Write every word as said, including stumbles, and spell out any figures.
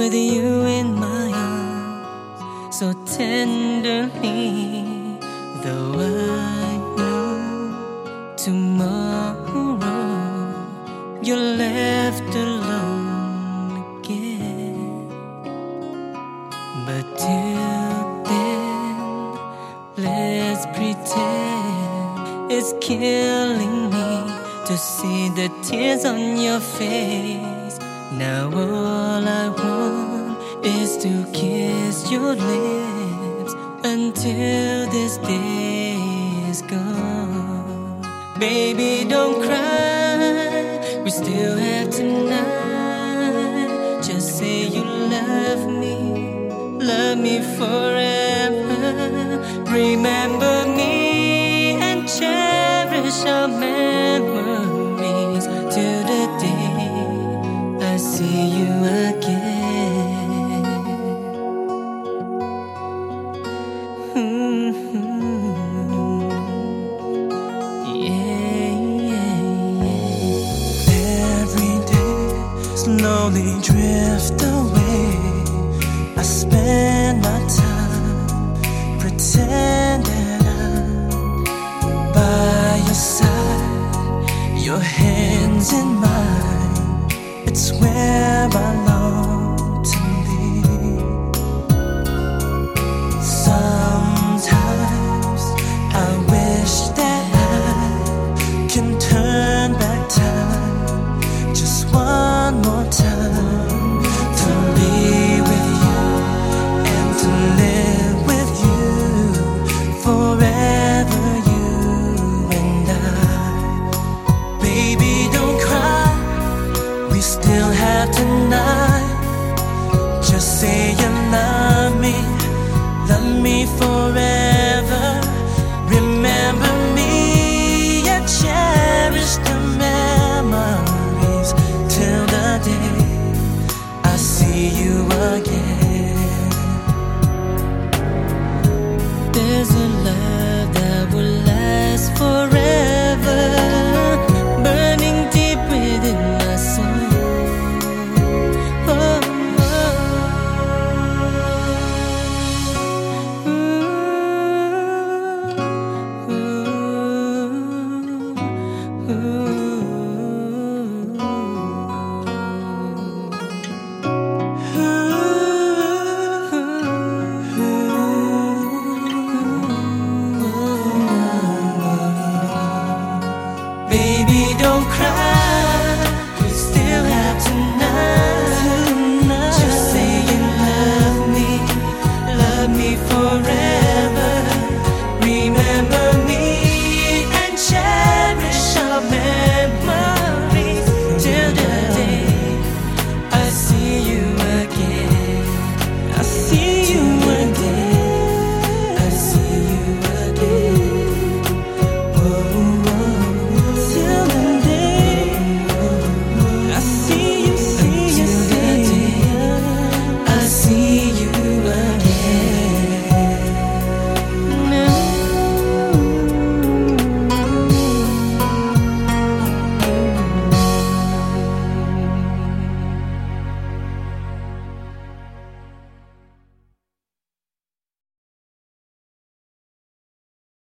with you in my arms so tenderly. Though I know tomorrow you're left alone again, but till then, let's pretend it's killing me to see the tears on your face. Now all I want is to kiss your lips until this day is gone. Baby, don't cry, we still have tonight. Just say you love me, love me forever. Remember me and cherish our memories till the day I see you again. Mm-hmm. Yeah, yeah, yeah. Every day slowly drift away. I spend my time pretend that I'm by your side, your hands in mine. It's where I long to be. Sometimes I wish that I can turn back time just one more time to be with you and to live with you forever, you and I. Baby, don't cry, we still have tonight. Just say you love me, love me forever.